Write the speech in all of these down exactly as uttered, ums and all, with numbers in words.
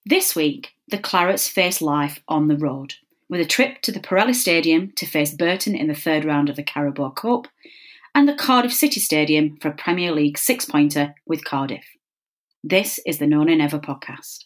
This week, the Clarets face life on the road, with a trip to the Pirelli Stadium to face Burton in the third round of the Carabao Cup, and the Cardiff City Stadium for a Premier League six-pointer with Cardiff. This is the No Nay Never podcast.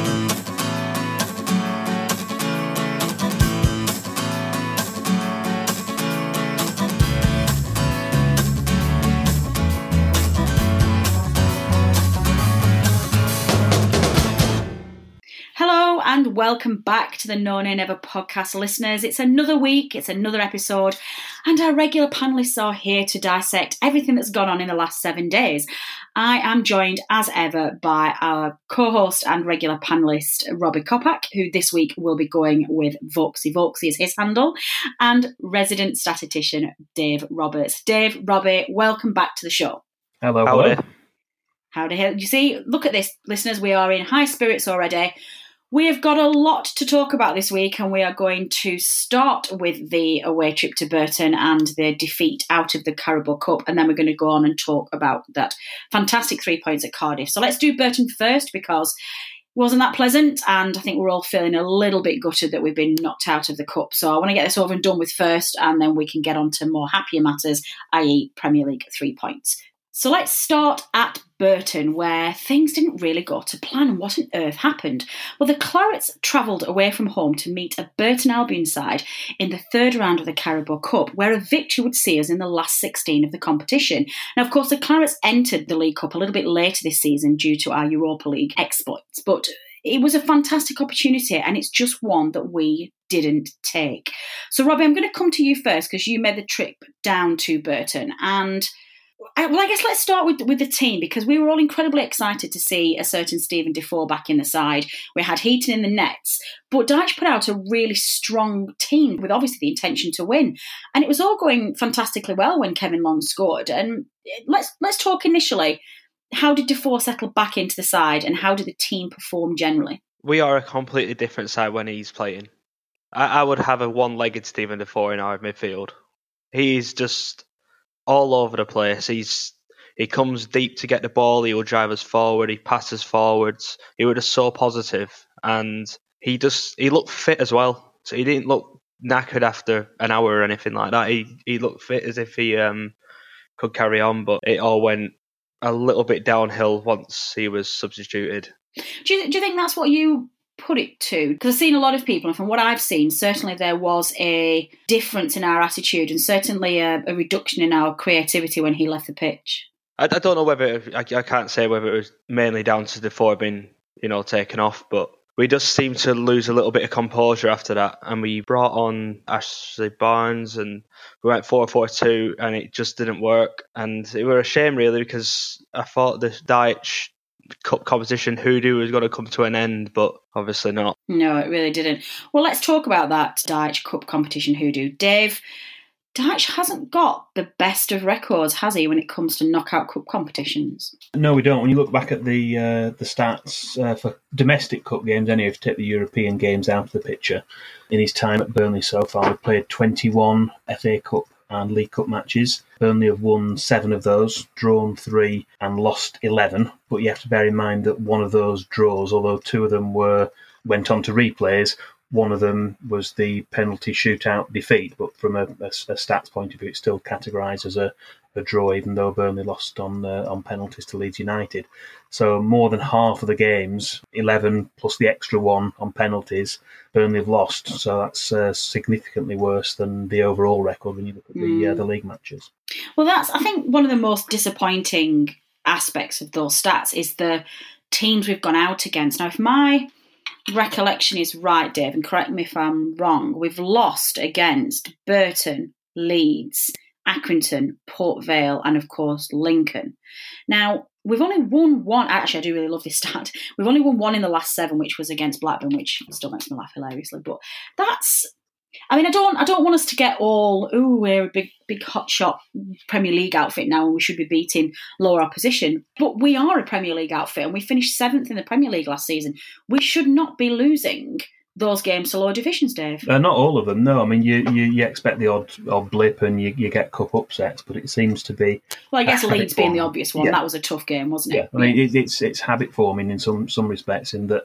Hello and welcome back to the No Nay Never podcast, listeners. It's another week, it's another episode, and our regular panellists are here to dissect everything that's gone on in the last seven days. I am joined, as ever, by our co-host and regular panellist, Robbie Kopak, who this week will be going with Voxy. Voxy is his handle, and resident statistician, Dave Roberts. Dave, Robbie, welcome back to the show. Hello, hello. Howdy. You see, look at this, listeners, we are in high spirits already. We have got a lot to talk about this week, and we are going to start with the away trip to Burton and their defeat out of the Carabao Cup, and then we're going to go on and talk about that fantastic three points at Cardiff. So let's do Burton first, because it wasn't that pleasant, and I think we're all feeling a little bit gutted that we've been knocked out of the Cup. So I want to get this over and done with first, and then we can get on to more happier matters, that is Premier League three points. So let's start at Burton, where things didn't really go to plan. What on earth happened? Well, the Clarets travelled away from home to meet a Burton Albion side in the third round of the Carabao Cup, where a victory would see us in the last sixteen of the competition. Now, of course, the Clarets entered the League Cup a little bit later this season due to our Europa League exploits, but it was a fantastic opportunity, and it's just one that we didn't take. So, Robbie, I'm going to come to you first, because you made the trip down to Burton, and well, I guess let's start with with the team, because we were all incredibly excited to see a certain Stephen Defoe back in the side. We had Heaton in the nets, but Dyche put out a really strong team with obviously the intention to win, and it was all going fantastically well when Kevin Long scored. And let's let's talk initially. How did Defoe settle back into the side, and how did the team perform generally? We are a completely different side when he's playing. I, I would have a one-legged Stephen Defoe in our midfield. He's just all over the place. He's he comes deep to get the ball. He will drive us forward. He passes forwards. He was just so positive, and he just he looked fit as well. So he didn't look knackered after an hour or anything like that. He he looked fit as if he um could carry on, but it all went a little bit downhill once he was substituted. Do you do you think that's what you put it to? Because I've seen a lot of people, and from what I've seen, certainly there was a difference in our attitude, and certainly a, a reduction in our creativity when he left the pitch. I, I don't know whether I, I can't say whether it was mainly down to Defoe being, you know, taken off, but we just seemed to lose a little bit of composure after that, and we brought on Ashley Barnes, and we went four four two, and it just didn't work, and it was a shame really, because I thought the Dyche Cup competition hoodoo was going to come to an end, but obviously not. No, it really didn't. Well, let's talk about that Dyche Cup competition hoodoo. Dave, Dyche hasn't got the best of records, has he, when it comes to knockout cup competitions? No, we don't. When you look back at the uh, the stats uh, for domestic cup games, anyway, if you take the European games out of the picture, in his time at Burnley so far, we've played twenty-one F A Cup and League Cup matches. Burnley have won seven of those, drawn three and lost eleven. But you have to bear in mind that one of those draws, although two of them were went on to replays, one of them was the penalty shootout defeat. But from a, a, a stats point of view, it's still categorised as a, a draw, even though Burnley lost on uh, on penalties to Leeds United. So more than half of the games, eleven plus the extra one on penalties, Burnley have lost. So that's uh, significantly worse than the overall record when you look at the mm. uh, the league matches. Well, that's I think one of the most disappointing aspects of those stats is the teams we've gone out against. Now, if my recollection is right, Dave, and correct me if I'm wrong, we've lost against Burton, Leeds, Accrington, Port Vale, and of course Lincoln. Now, we've only won one. Actually, I do really love this stat. We've only won one in the last seven, which was against Blackburn, which still makes me laugh hilariously. But that's, I mean, I don't, I don't want us to get all, ooh, we're a big, big hotshot Premier League outfit now, and we should be beating lower opposition. But we are a Premier League outfit, and we finished seventh in the Premier League last season. We should not be losing those games to lower divisions, Dave. Uh, not all of them, no. I mean, you, you, you expect the odd, odd blip and you, you get cup upsets, but it seems to be... Well, I guess Leeds being the obvious one, yeah. That was a tough game, wasn't it? Yeah, I mean, it, it's it's habit forming in some, some respects, in that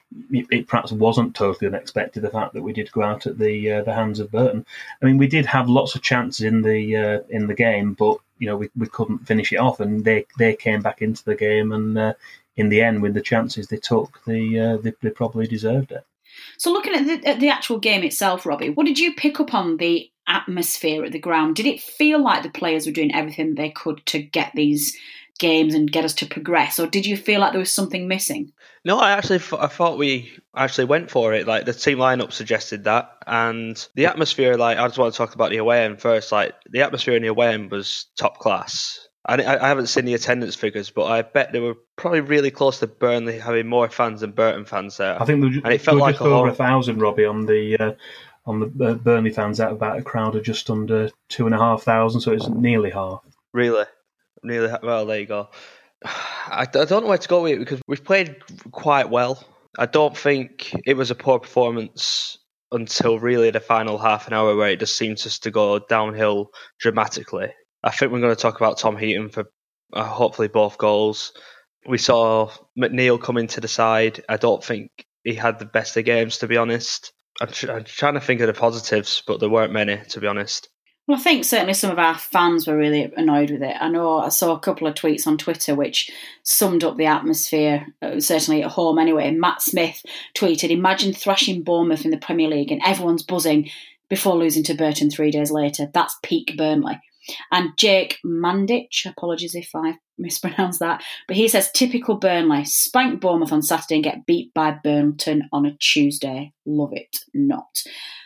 it, it perhaps wasn't totally unexpected, the fact that we did go out at the uh, the hands of Burton. I mean, we did have lots of chances in the uh, in the game, but you know we, we couldn't finish it off, and they they came back into the game, and uh, in the end, with the chances they took, they, uh, they they probably deserved it. So looking at the, at the actual game itself, Robbie, what did you pick up on the atmosphere at the ground? Did it feel like the players were doing everything they could to get these games and get us to progress, or did you feel like there was something missing? No, I actually th- I thought we actually went for it. Like the team lineup suggested that, and the atmosphere. Like I just want to talk about the away end first. Like the atmosphere in the away end was top class. I, I haven't seen the attendance figures, but I bet they were probably really close to Burnley having more fans than Burton fans there. I think there was, and it felt there were like just a over whole... a thousand, Robbie, on the uh, on the uh, Burnley fans out about a crowd of just under two and a half thousand, so it's nearly half. Really, nearly. Well, there you go. I, I don't know where to go with it because we've played quite well. I don't think it was a poor performance until really the final half an hour, where it just seems just to go downhill dramatically. I think we're going to talk about Tom Heaton for uh, hopefully both goals. We saw McNeil come into the side. I don't think he had the best of games, to be honest. I'm, tr- I'm trying to think of the positives, but there weren't many, to be honest. Well, I think certainly some of our fans were really annoyed with it. I know I saw a couple of tweets on Twitter which summed up the atmosphere, uh, certainly at home anyway. Matt Smith tweeted, "Imagine thrashing Bournemouth in the Premier League and everyone's buzzing before losing to Burton three days later. That's peak Burnley." And Jake Mandich, apologies if I mispronounced that, but he says, "Typical Burnley, spank Bournemouth on Saturday and get beat by Burton on a Tuesday. Love it not."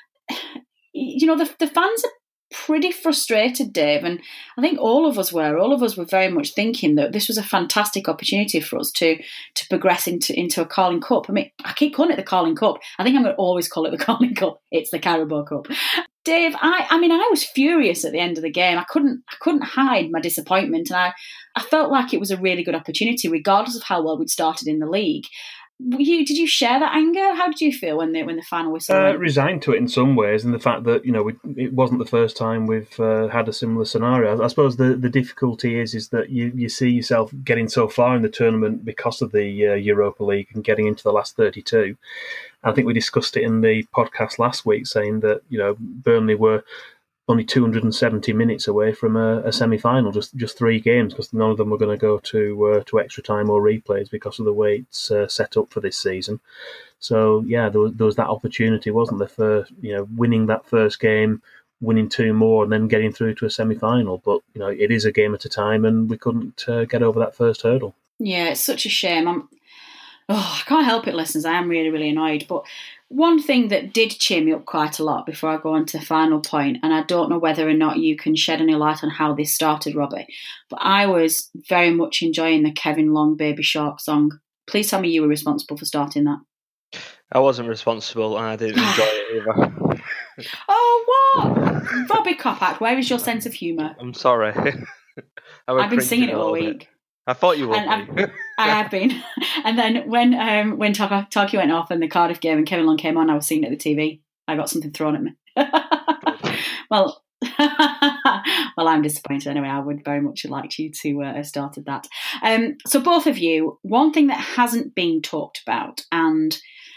You know, the, the fans are pretty frustrated, Dave, and I think all of us were. All of us were very much thinking that this was a fantastic opportunity for us to to progress into, into a Carling Cup. I mean, I keep calling it the Carling Cup. I think I'm going to always call it the Carling Cup. It's the Carabao Cup. Dave, I, I mean, I was furious at the end of the game. I couldn't I couldn't hide my disappointment, and I, I felt like it was a really good opportunity, regardless of how well we'd started in the league. You, did you share that anger? How did you feel when the when the final whistle uh, went? Resigned to it in some ways, and the fact that you know we, it wasn't the first time we've uh, had a similar scenario. I suppose the, the difficulty is is that you, you see yourself getting so far in the tournament because of the uh, Europa League and getting into the last thirty-two. I think we discussed it in the podcast last week, saying that you know Burnley were only two hundred seventy minutes away from a, a semi-final, just just three games, because none of them were going to go to uh, to extra time or replays because of the way it's uh, set up for this season. So yeah, there was, there was that opportunity, wasn't there, for you know winning that first game, winning two more, and then getting through to a semi-final. But you know it is a game at a time, and we couldn't uh, get over that first hurdle. Yeah, it's such a shame. I'm, oh, I can't help it, listeners. I am really, really annoyed. But one thing that did cheer me up quite a lot before I go on to the final point, and I don't know whether or not you can shed any light on how this started, Robbie, but I was very much enjoying the Kevin Long Baby Shark song. Please tell me you were responsible for starting that. I wasn't responsible, and I didn't enjoy it either. Oh, what? Robbie Kopak, where is your sense of humour? I'm sorry. I've been singing it all week. Bit. I thought you would. And I have been. And then when um, when Talkie went off and the Cardiff game and Kevin Long came on, I was singing at the T V. I got something thrown at me. well, well, I'm disappointed anyway. I would very much have liked you to uh, have started that. Um, so both of you, one thing that hasn't been talked about, and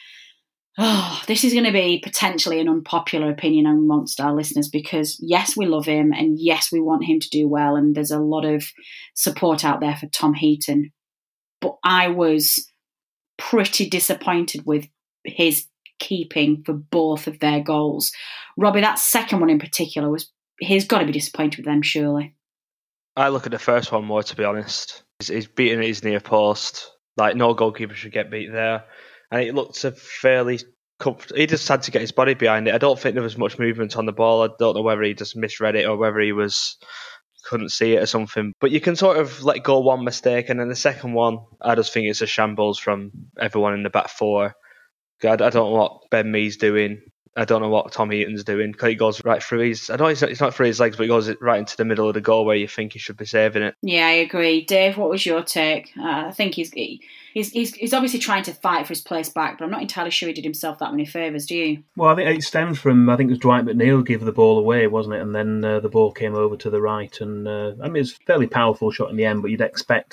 oh, this is going to be potentially an unpopular opinion amongst our listeners, because yes, we love him and yes, we want him to do well, and there's a lot of support out there for Tom Heaton. But I was pretty disappointed with his keeping for both of their goals. Robbie, that second one in particular, was he's got to be disappointed with them, surely. I look at the first one more, to be honest. He's, he's beating at his near post. Like, no goalkeeper should get beat there. And it looked a fairly comfortable. He just had to get his body behind it. I don't think there was much movement on the ball. I don't know whether he just misread it or whether he was couldn't see it or something. But you can sort of let go one mistake, and then the second one, I just think it's a shambles from everyone in the back four. I, I don't know what Ben Mee's doing. I don't know what Tom Heaton's doing. He goes right through his... I know it's not, it's not through his legs, but he goes right into the middle of the goal where you think he should be saving it. Yeah, I agree. Dave, what was your take? Uh, I think he's, he, he's he's he's obviously trying to fight for his place back, but I'm not entirely sure he did himself that many favours, do you? Well, I think it stems from, I think it was Dwight McNeil gave the ball away, wasn't it? And then uh, the ball came over to the right. And uh, I mean, it was a fairly powerful shot in the end, but you'd expect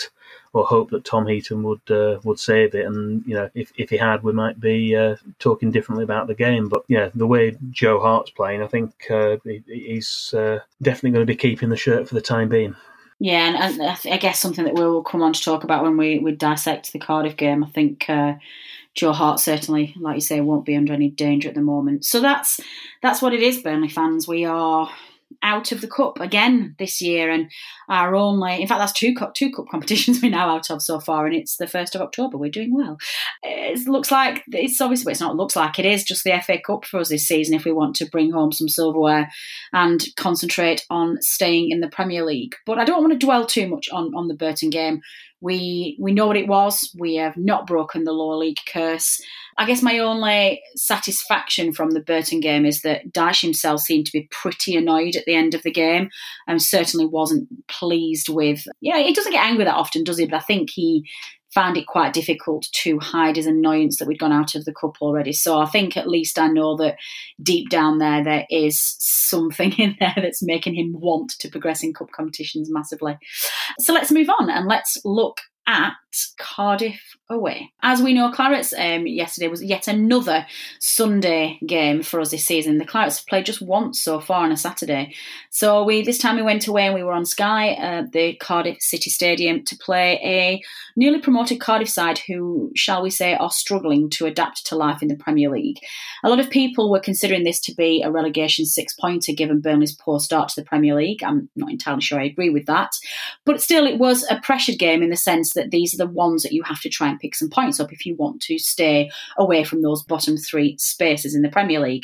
or hope that Tom Heaton would uh, would save it. And you know, if if he had, we might be uh, talking differently about the game. But yeah, the way Joe Hart's playing, I think uh, he, he's uh, definitely going to be keeping the shirt for the time being. Yeah, and, and I guess something that we'll come on to talk about when we, we dissect the Cardiff game. I think uh, Joe Hart certainly, like you say, won't be under any danger at the moment. So that's that's what it is, Burnley fans. We are out of the cup again this year, and our only, in fact, that's two cup, two cup competitions we're now out of so far, and it's the first of October. We're doing well. It looks like it's obviously, but it's not looks like it is just the F A Cup for us this season if we want to bring home some silverware and concentrate on staying in the Premier League. But I don't want to dwell too much on, on the Burton game. We we know what it was. We have not broken the lower league curse. I guess my only satisfaction from the Burton game is that Dyche himself seemed to be pretty annoyed at the end of the game and certainly wasn't pleased with... Yeah, he doesn't get angry that often, does he? But I think he found it quite difficult to hide his annoyance that we'd gone out of the cup already. So I think at least I know that deep down there, there is something in there that's making him want to progress in cup competitions massively. So let's move on and let's look at Cardiff away. As we know, Clarets um, yesterday was yet another Sunday game for us this season. The Clarets have played just once so far on a Saturday. So we this time we went away and we were on Sky at the Cardiff City Stadium to play a newly promoted Cardiff side who, shall we say, are struggling to adapt to life in the Premier League. A lot of people were considering this to be a relegation six-pointer given Burnley's poor start to the Premier League. I'm not entirely sure I agree with that. But still, it was a pressured game in the sense that these are the ones that you have to try and pick some points up if you want to stay away from those bottom three spaces in the Premier League.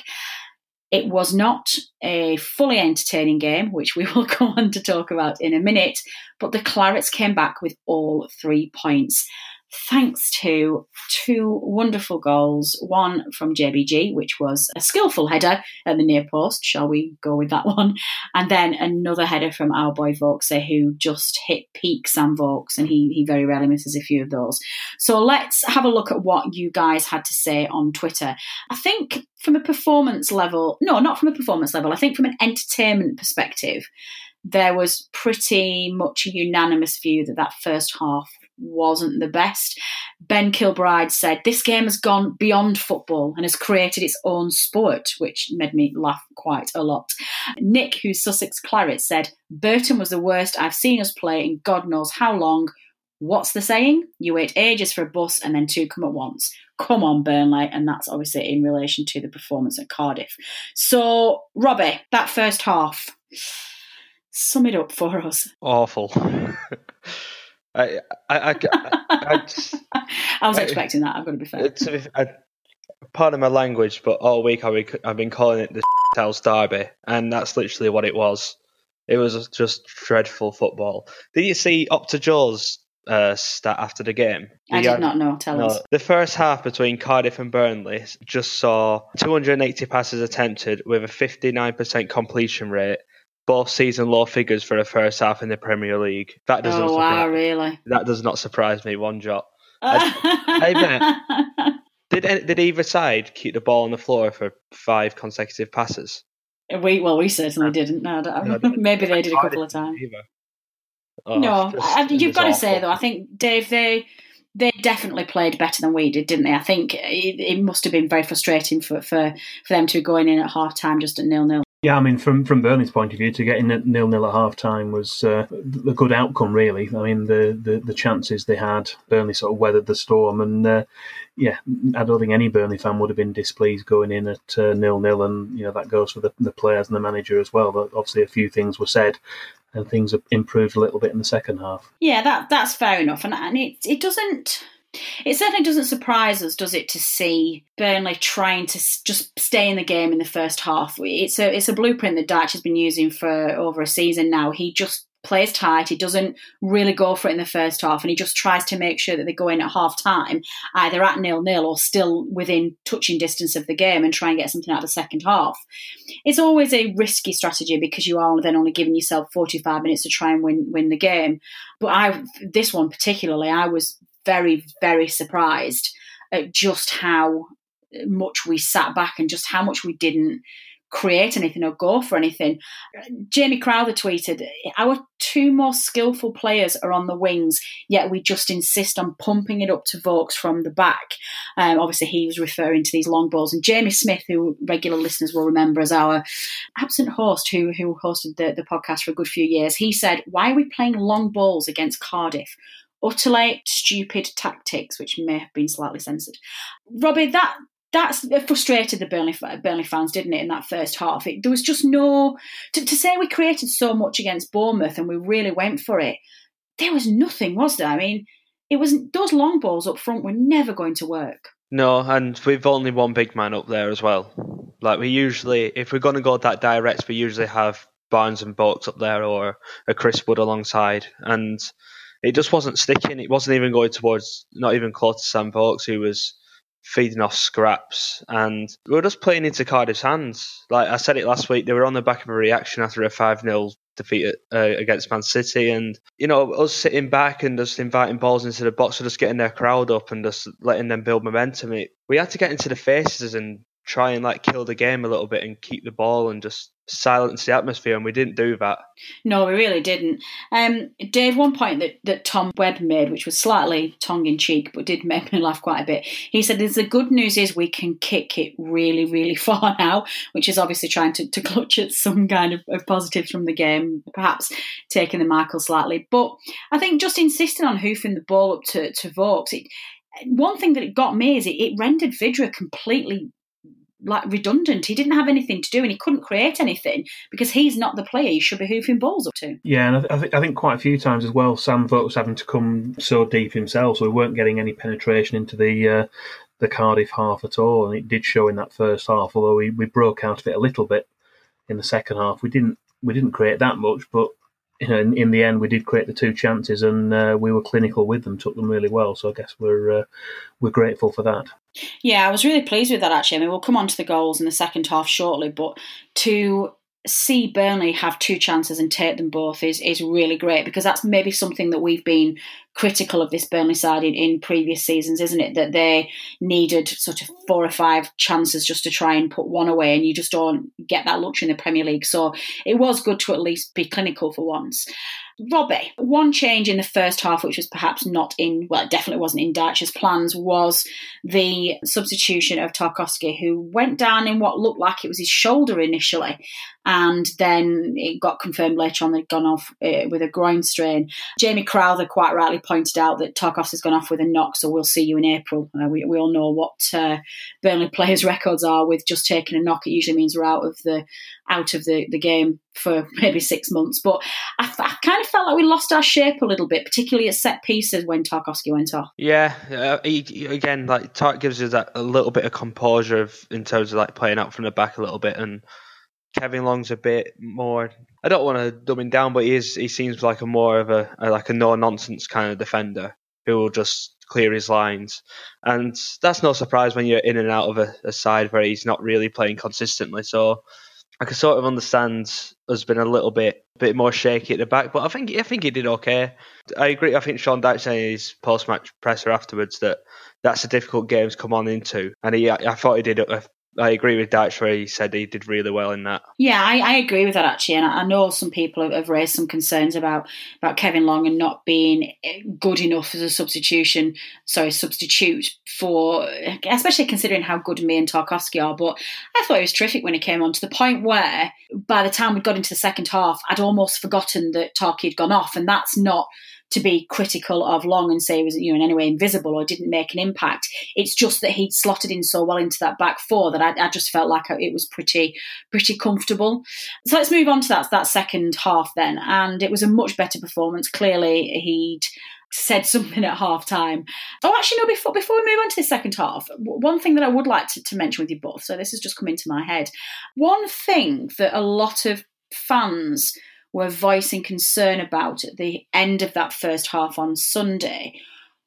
It was not a fully entertaining game, which we will go on to talk about in a minute, but the Clarets came back with all three points. Thanks to two wonderful goals, one from J B G, which was a skillful header at the near post, shall we go with that one, and then another header from our boy Vokes, who just hit peak Sam Vokes, and he, he very rarely misses a few of those. So let's have a look at what you guys had to say on Twitter. I think from a performance level, no, not from a performance level, I think from an entertainment perspective, there was pretty much a unanimous view that that first half wasn't the best. Ben Kilbride said, "This game has gone beyond football and has created its own sport," which made me laugh quite a lot. Nick, who's Sussex Claret, said, "Burton was the worst I've seen us play in God knows how long. What's the saying? You wait ages for a bus and then two come at once. Come on, Burnley." And that's obviously in relation to the performance at Cardiff. So, Robbie, that first half, sum it up for us. Awful. I, I, I, I, just, I was expecting I, that, I've got to be fair. To, I, pardon my language, but all week I've, I've been calling it the house derby, and that's literally what it was. It was just dreadful football. Did you see Opta Joe's uh, stat after the game? I did had, not know, tell no, us. The first half between Cardiff and Burnley just saw two hundred eighty passes attempted with a fifty-nine percent completion rate. Both season low figures for the first half in the Premier League. That doesn't oh, surprise wow, really? That does not surprise me one jot. I, I bet. Did did either side keep the ball on the floor for five consecutive passes? We well, we certainly didn't. No, no maybe they did a couple of times. Oh, no, just, you've got to awful. say though, I think Dave, they they definitely played better than we did, didn't they? I think it, it must have been very frustrating for for, for them to be going in at half time just at nil nil. Yeah, I mean, from, from Burnley's point of view, to get in at nil-nil at half-time was uh, a good outcome, really. I mean, the, the, the chances they had, Burnley sort of weathered the storm. And, uh, yeah, I don't think any Burnley fan would have been displeased going in at uh, nil-nil. And, you know, that goes for the, the players and the manager as well. But obviously, a few things were said and things have improved a little bit in the second half. Yeah, that that's fair enough. And, and it, it doesn't... It certainly doesn't surprise us, does it, to see Burnley trying to just stay in the game in the first half. It's a it's a blueprint that Dyche has been using for over a season now. He just plays tight. He doesn't really go for it in the first half, and he just tries to make sure that they go in at half time, either at nil-nil or still within touching distance of the game, and try and get something out of the second half. It's always a risky strategy because you are then only giving yourself forty-five minutes to try and win win the game. But I this one particularly, I was very, very surprised at just how much we sat back and just how much we didn't create anything or go for anything. Jamie Crowther tweeted, our two most skillful players are on the wings, yet we just insist on pumping it up to Vokes from the back. Um, obviously, he was referring to these long balls. And Jamie Smith, who regular listeners will remember as our absent host who, who hosted the, the podcast for a good few years, he said, why are we playing long balls against Cardiff? Utterly stupid tactics, which may have been slightly censored. Robbie, that that's frustrated the Burnley Burnley fans, didn't it, in that first half? It, there was just no... To, to say we created so much against Bournemouth and we really went for it, there was nothing, was there? I mean, it was those long balls up front were never going to work. No, and we've only one big man up there as well. Like, we usually, if we're going to go that direct, we usually have Barnes and Vokes up there or a Chris Wood alongside. And it just wasn't sticking. It wasn't even going towards, not even close to Sam Vokes, who was feeding off scraps, and we were just playing into Cardiff's hands. Like I said it last week, they were on the back of a reaction after a five nil defeat uh, against Man City, and you know, us sitting back and just inviting balls into the box, or just getting their crowd up and just letting them build momentum. It, we had to get into the faces and try and like kill the game a little bit and keep the ball and just silence the atmosphere, and we didn't do that. No, we really didn't. Um, Dave, one point that, that Tom Webb made, which was slightly tongue-in-cheek, but did make me laugh quite a bit, he said, the good news is we can kick it really, really far now, which is obviously trying to, to clutch at some kind of, of positives from the game, perhaps taking the Michael slightly. But I think just insisting on hoofing the ball up to, to Vokes, it, one thing that it got me is it, it rendered Vydra completely like redundant. He didn't have anything to do and he couldn't create anything because he's not the player you should be hoofing balls up to. Yeah, and I, th- I, think, I think quite a few times as well, Sam Vokes having to come so deep himself, so we weren't getting any penetration into the uh, the Cardiff half at all, and it did show in that first half, although we, we broke out of it a little bit in the second half. We didn't we didn't create that much, but you know, in, in the end we did create the two chances, and uh, we were clinical with them, took them really well, so I guess we're uh, we're grateful for that. Yeah, I was really pleased with that, actually. I mean, we'll come on to the goals in the second half shortly, but to see Burnley have two chances and take them both is is really great, because that's maybe something that we've been critical of this Burnley side in, in previous seasons, isn't it? That they needed sort of four or five chances just to try and put one away, and you just don't get that luxury in the Premier League. So it was good to at least be clinical for once. Robbie, one change in the first half, which was perhaps not in, well, it definitely wasn't in Dyche's plans, was the substitution of Tarkowski, who went down in what looked like it was his shoulder initially, and then it got confirmed later on that he'd gone off uh, with a groin strain. Jamie Crowther quite rightly pointed out that Tarkowski's gone off with a knock, so we'll see you in April. Uh, we, we all know what uh, Burnley players' records are with just taking a knock. It usually means we're out of the out of the, the game for maybe six months. But I, I kind of felt like we lost our shape a little bit, particularly at set pieces when Tarkowski went off. Yeah, uh, he, again, like Tark gives us that a little bit of composure of, in terms of like playing out from the back a little bit, and Kevin Long's a bit more. I don't want to dumb him down, but he is. He seems like a more of a, a like a no nonsense kind of defender who will just clear his lines, and that's no surprise when you're in and out of a, a side where he's not really playing consistently. So I can sort of understand us being a little bit bit more shaky at the back, but I think I think he did okay. I agree. I think Sean Dyche said in his post match presser afterwards that that's a difficult game to come on into, and he I thought he did a I agree with Dyche where he said he did really well in that. Yeah, I, I agree with that actually, and I, I know some people have, have raised some concerns about, about Kevin Long and not being good enough as a substitution, sorry, substitute for, especially considering how good me and Tarkowski are. But I thought he was terrific when he came on, to the point where by the time we got into the second half, I'd almost forgotten that Tarky had gone off, and that's not to be critical of Long and say he was, you know, in any way invisible or didn't make an impact. It's just that he'd slotted in so well into that back four that I, I just felt like it was pretty, pretty comfortable. So let's move on to that that second half then, and it was a much better performance. Clearly, he'd said something at half time. Oh, actually, no, before before we move on to the second half, one thing that I would like to, to mention with you both, so this has just come into my head. One thing that a lot of fans were voicing concern about at the end of that first half on Sunday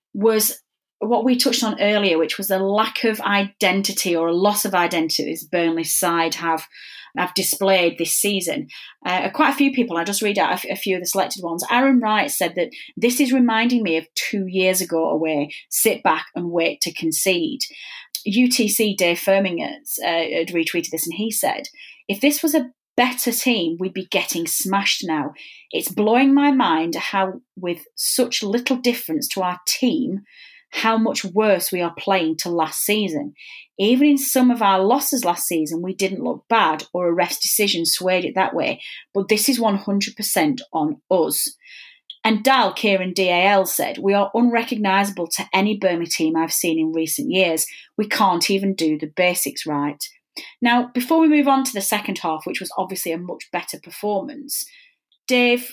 was what we touched on earlier, which was a lack of identity or a loss of identity this Burnley side have have displayed this season. Uh, quite a few people, I just read out a, f- a few of the selected ones. Aaron Wright said that this is reminding me of two years ago away, sit back and wait to concede. U T C Dave Firming uh, had retweeted this, and he said, If this was a better team, we'd be getting smashed now. It's blowing my mind how, with such little difference to our team, how much worse we are playing to last season. Even in some of our losses last season, we didn't look bad or a ref decision swayed it that way. But this is one hundred percent on us. And Dal, Kieran D A L said, we are unrecognisable to any Burnley team I've seen in recent years. We can't even do the basics right. Now, before we move on to the second half, which was obviously a much better performance, Dave,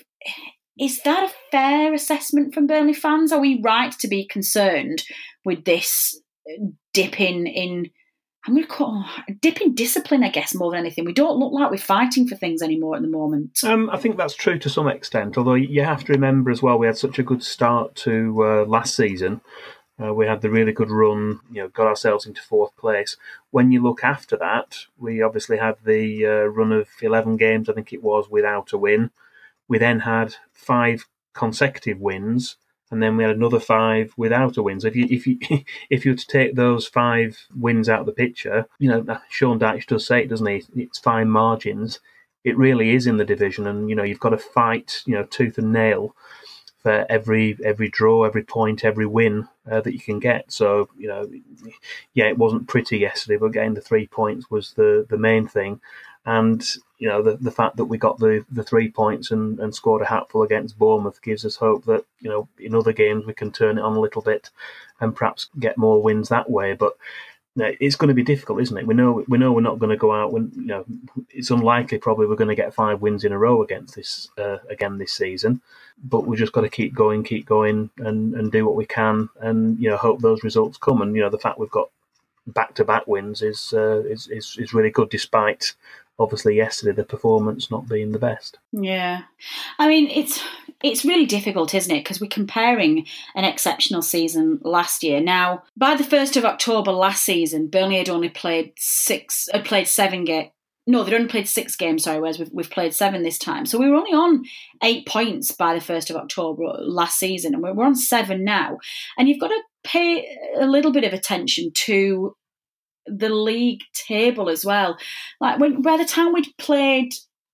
is that a fair assessment from Burnley fans? Are we right to be concerned with this dip in, in I'm going to call it a dip in discipline, I guess, more than anything? We don't look like we're fighting for things anymore at the moment. Um, I think that's true to some extent, although you have to remember as well, we had such a good start to uh, last season. Uh, we had the really good run, you know, got ourselves into fourth place. When you look after that, we obviously had the uh, run of eleven games, I think it was, without a win. We then had five consecutive wins, and then we had another five without a win. So if you if you if you were to take those five wins out of the picture, you know, Sean Dyche does say it, doesn't he? It's fine margins. It really is in the division, and you know, you've got to fight, you know, tooth and nail for every every draw, every point, every win uh, that you can get. So, you know, yeah, it wasn't pretty yesterday, but getting the three points was the, the main thing. And, you know, the the fact that we got the, the three points and, and scored a hatful against Bournemouth gives us hope that, you know, in other games we can turn it on a little bit and perhaps get more wins that way. But no, it's going to be difficult, isn't it? We know we know we're not going to go out when, you know, it's unlikely probably we're going to get five wins in a row against this uh, again this season. But we've just got to keep going, keep going, and, and do what we can, and you know, hope those results come. And you know, the fact we've got back-to-back wins is uh, is, is is really good, despite obviously yesterday the performance not being the best. Yeah, I mean it's it's really difficult, isn't it? Because we're comparing an exceptional season last year. Now, by the first of October last season, Burnley had only played six, had played seven games. No, they'd only played six games, sorry, whereas we've, we've played seven this time. So we were only on eight points by the first of October last season, and we're, we're on seven now. And you've got to pay a little bit of attention to the league table as well. Like, when by the time we'd played,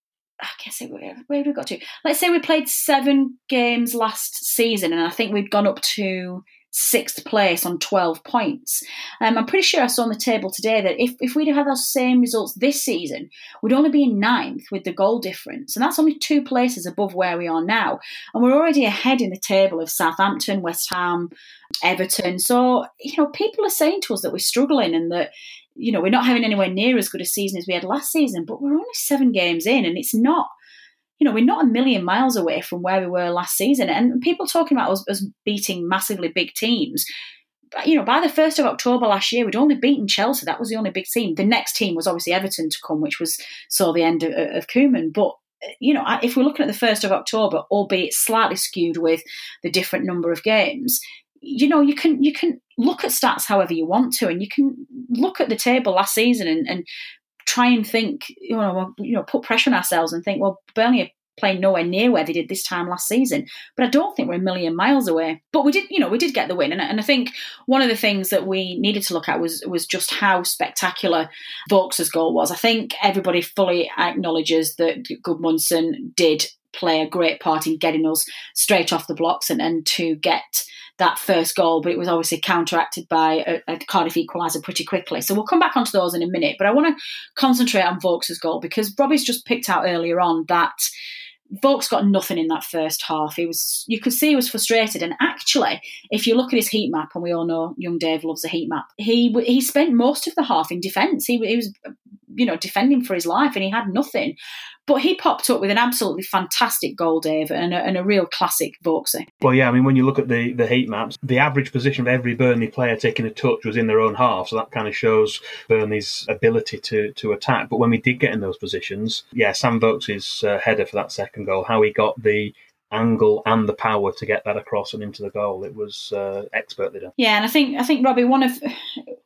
I guess, it, where have we got to? Let's say we played seven games last season, and I think we'd gone up to sixth place on twelve points. Um, I'm pretty sure I saw on the table today that if, if we'd have had those same results this season, we'd only be in ninth with the goal difference. And that's only two places above where we are now. And we're already ahead in the table of Southampton, West Ham, Everton. So, you know, people are saying to us that we're struggling and that, you know, we're not having anywhere near as good a season as we had last season, but we're only seven games in, and it's not, you know, we're not a million miles away from where we were last season. And people talking about us, us beating massively big teams. But, you know, by the first of October last year, we'd only beaten Chelsea. That was the only big team. The next team was obviously Everton to come, which was saw the end of, of Koeman. But, you know, if we're looking at the first of October, albeit slightly skewed with the different number of games, you know, you can you can look at stats however you want to, and you can look at the table last season and, and try and think, you know, you know, put pressure on ourselves and think, well, Burnley are playing nowhere near where they did this time last season. But I don't think we're a million miles away. But we did, you know, we did get the win. And, and I think one of the things that we needed to look at was was just how spectacular Vokes' goal was. I think everybody fully acknowledges that Gudmundsson did play a great part in getting us straight off the blocks and, and to get that first goal, but it was obviously counteracted by a, a Cardiff equaliser pretty quickly. So we'll come back onto those in a minute, but I want to concentrate on Vokes' goal because Robbie's just picked out earlier on that Vokes got nothing in that first half. He was, you could see he was frustrated, and actually, if you look at his heat map, and we all know young Dave loves a heat map, he he spent most of the half in defence. He, he was, you know, defending for his life, and he had nothing. But he popped up with an absolutely fantastic goal, Dave, and a, and a real classic Vokesy. Well, yeah, I mean, when you look at the, the heat maps, the average position of every Burnley player taking a touch was in their own half, so that kind of shows Burnley's ability to, to attack. But when we did get in those positions, yeah, Sam Vokes' uh, header for that second goal, how he got the angle and the power to get that across and into the goal, it was uh, expertly done. Yeah, and I think I think Robbie, one of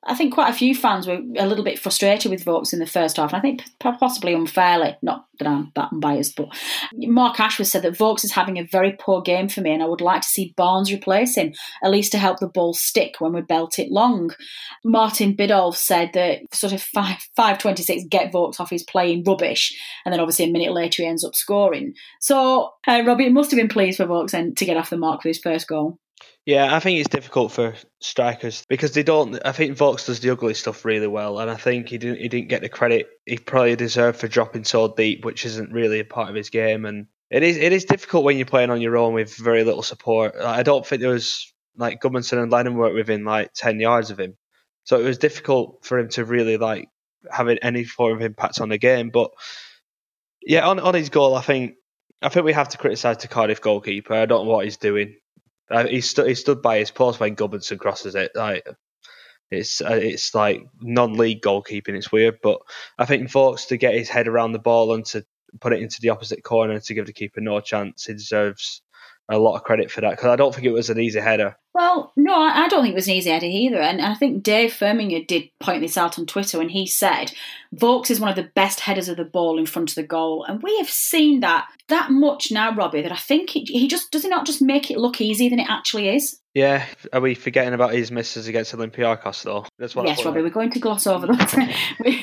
I think quite a few fans were a little bit frustrated with Vokes in the first half, and I think possibly unfairly, not that I'm that unbiased, but Mark Ashworth said that Vokes is having a very poor game for me, and I would like to see Barnes replace him, at least to help the ball stick when we belt it long. Martin Biddulph said that sort of five twenty-six get Vokes off his playing rubbish, and then obviously a minute later he ends up scoring. So, uh, Robbie, it must have been pleased for Vokes to get off the mark for his first goal. Yeah, I think it's difficult for strikers because they don't. I think Vokes does the ugly stuff really well, and I think he didn't. He didn't get the credit he probably deserved for dropping so deep, which isn't really a part of his game. And it is. It is difficult when you're playing on your own with very little support. I don't think there was like Gudmundsson and Lennon were within like ten yards of him, so it was difficult for him to really like have any form of impact on the game. But yeah, on on his goal, I think I think we have to criticise the Cardiff goalkeeper. I don't know what he's doing. Uh, he, stu- he stood by his post when Gudmundsson crosses it. Like it's uh, it's like non-league goalkeeping. It's weird, but I think Vokes to get his head around the ball and to put it into the opposite corner to give the keeper no chance, he deserves a lot of credit for that because I don't think it was an easy header. Well, no, I don't think it was an easy header either. And I think Dave Firminger did point this out on Twitter when he said Vokes is one of the best headers of the ball in front of the goal. And we have seen that that much now, Robbie, that I think he, he just does he not just make it look easier than it actually is? Yeah. Are we forgetting about his misses against Olympiacos, though? That's what yes, Robbie, we're going to gloss over that.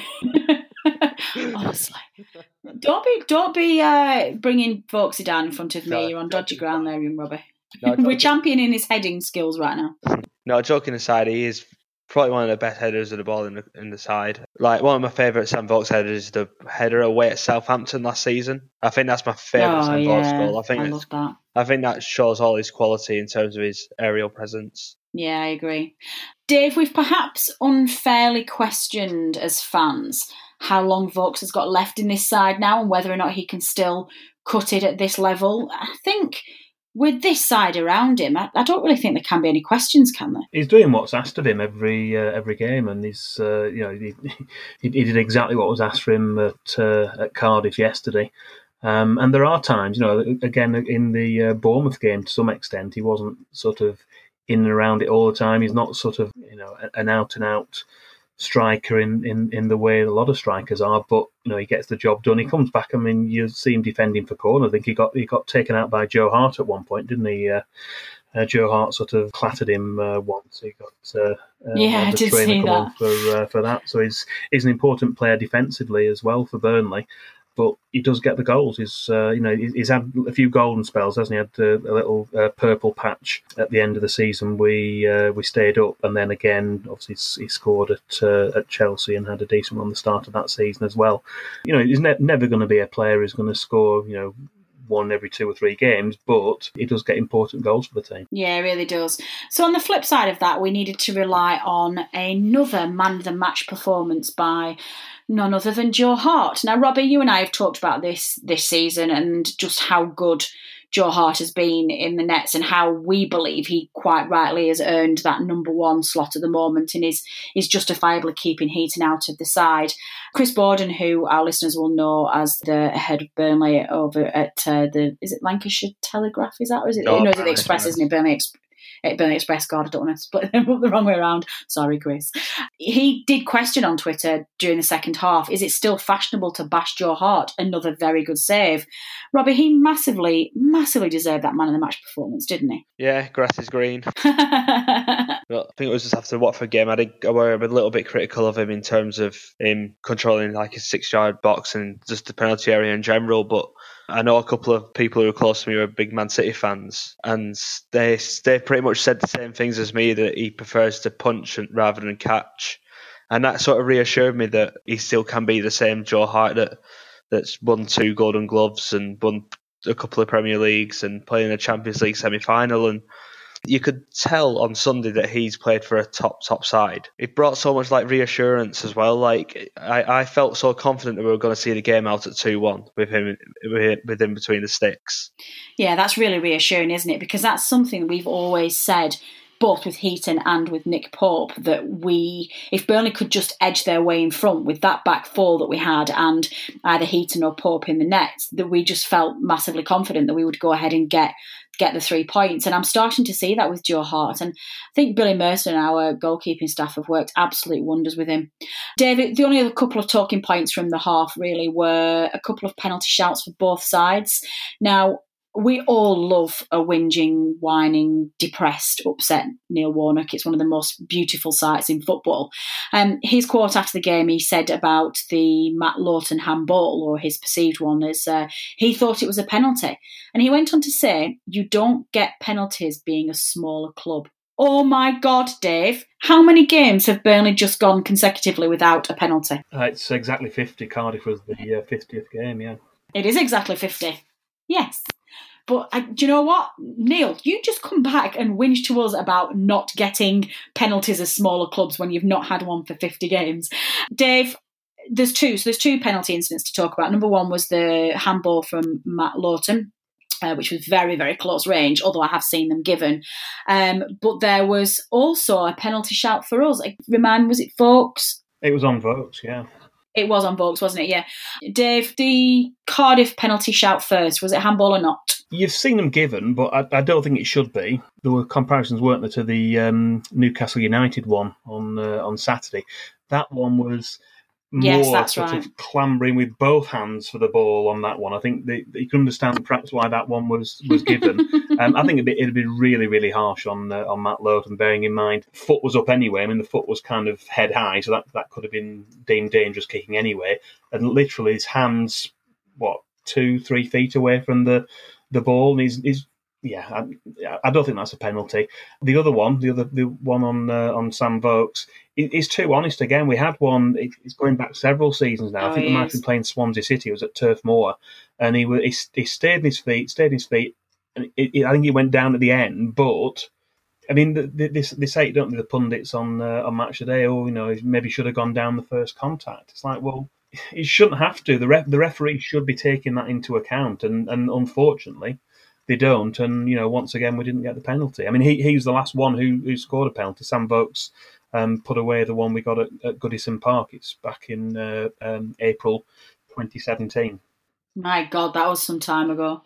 Honestly. Don't be, don't be uh, bringing Vokesy down in front of me. No, You're on dodgy ground there, Robbie. No, We're championing his heading skills right now. No, joking aside, he is probably one of the best headers of the ball in the, in the side. Like, one of my favourite Sam Vokes headers is the header away at Southampton last season. I think that's my favourite oh, Sam yeah. Vokes goal. I think I love that. I think that shows all his quality in terms of his aerial presence. Yeah, I agree. Dave, we've perhaps unfairly questioned as fans how long Vokes has got left in this side now and whether or not he can still cut it at this level. I think with this side around him, I, I don't really think there can be any questions, can there? He's doing what's asked of him every uh, every game, and he's uh, you know he, he, he did exactly what was asked for him at uh, at Cardiff yesterday. Um, and there are times, you know, again in the uh, Bournemouth game to some extent, he wasn't sort of in and around it all the time. He's not sort of you know an out and out striker in, in, in the way a lot of strikers are, but you know he gets the job done. He comes back. I mean, you see him defending for corner. I think he got he got taken out by Joe Hart at one point, didn't he? Uh, uh, Joe Hart sort of clattered him uh, once. He got uh, uh, yeah, I the did trainer see come that on for uh, for that. So he's he's an important player defensively as well for Burnley. But he does get the goals. He's, uh, you know, he's had a few golden spells, hasn't he? Had uh, a little uh, purple patch at the end of the season. We uh, we stayed up, and then again, obviously, he scored at uh, at Chelsea and had a decent run the start of that season as well. You know, he's ne- never going to be a player who's going to score, you know, one every two or three games, but he does get important goals for the team. Yeah, it really does. So on the flip side of that, we needed to rely on another man of the match performance by none other than Joe Hart. Now, Robbie, you and I have talked about this this season and just how good Joe Hart has been in the nets and how we believe he quite rightly has earned that number one slot at the moment and is, is justifiably keeping Heaton out of the side. Chris Borden, who our listeners will know as the head of Burnley over at uh, the, is it Lancashire Telegraph, is that? Or is it, no, no, is it the Express, isn't it? Burnley Express. Burnley Express, God, I don't want to split them up the wrong way around. Sorry, Chris. He did question on Twitter during the second half, is it still fashionable to bash Joe Hart? Another very good save. Robbie, he massively, massively deserved that man of the match performance, didn't he? Yeah, grass is green. I think it was just after the Watford game, I, did, I were a little bit critical of him in terms of him controlling like his six-yard box and just the penalty area in general, but I know a couple of people who are close to me who are big Man City fans, and they they pretty much said the same things as me, that he prefers to punch rather than catch. And that sort of reassured me that he still can be the same Joe Hart that, that's won two Golden Gloves and won a couple of Premier Leagues and played in a Champions League semi-final. And you could tell on Sunday that he's played for a top, top side. It brought so much like reassurance as well. Like I, I felt so confident that we were going to see the game out at two one with him with him between the sticks. Yeah, that's really reassuring, isn't it? Because that's something we've always said, both with Heaton and with Nick Pope, that we, if Burnley could just edge their way in front with that back four that we had and either Heaton or Pope in the nets, that we just felt massively confident that we would go ahead and get get the three points. And I'm starting to see that with Joe Hart. And I think Billy Mercer and our goalkeeping staff have worked absolute wonders with him. David, the only other couple of talking points from the half really were a couple of penalty shouts for both sides. Now, we all love a whinging, whining, depressed, upset Neil Warnock. It's one of the most beautiful sights in football. Um, his quote after the game, he said about the Matt Lowton handball, or his perceived one, is uh, he thought it was a penalty. And he went on to say, you don't get penalties being a smaller club. Oh my God, Dave. How many games have Burnley just gone consecutively without a penalty? Uh, it's exactly fifty. Cardiff was the uh, fiftieth game, yeah. It is exactly fifty. Yes. But uh, do you know what? Neil, you just come back and whinge to us about not getting penalties as smaller clubs when you've not had one for fifty games. Dave, there's two. So there's two penalty incidents to talk about. Number one was the handball from Matt Lowton, uh, which was very, very close range, although I have seen them given. Um, but there was also a penalty shout for us. Remind me, was it Vokes? It was on Vokes, yeah. It was on Vokes, wasn't it? Yeah. Dave, the Cardiff penalty shout first, was it handball or not? You've seen them given, but I, I don't think it should be. There were comparisons, weren't there, to the um, Newcastle United one on uh, on Saturday. That one was more yes, that's sort right. of clambering with both hands for the ball on that one. I think the, you can understand perhaps why that one was, was given. um, I think it'd be, it'd be really, really harsh on uh, on Matt Lowton, bearing in mind foot was up anyway. I mean, the foot was kind of head high, so that, that could have been deemed dangerous kicking anyway. And literally his hands, what, two, three feet away from the the ball, and he's, he's yeah, I, I don't think that's a penalty. The other one, the other the one on uh, on Sam Vokes, is too honest again. We had one, it's going back several seasons now. Oh, I think we might have been playing Swansea City. It was at Turf Moor, and he he, he stayed in his feet, stayed in his feet, and it, it, I think he went down at the end. But I mean, the, the, this they say, don't they, the pundits on uh, on Match Today, oh, you know, he maybe should have gone down the first contact. It's like, well, he shouldn't have to. The ref, the referee should be taking that into account, and, and unfortunately, they don't. And you know, once again, we didn't get the penalty. I mean, he he was the last one who, who scored a penalty. Sam Vokes um, put away the one we got at, at Goodison Park. It's back in uh, um, April twenty seventeen. My God, that was some time ago.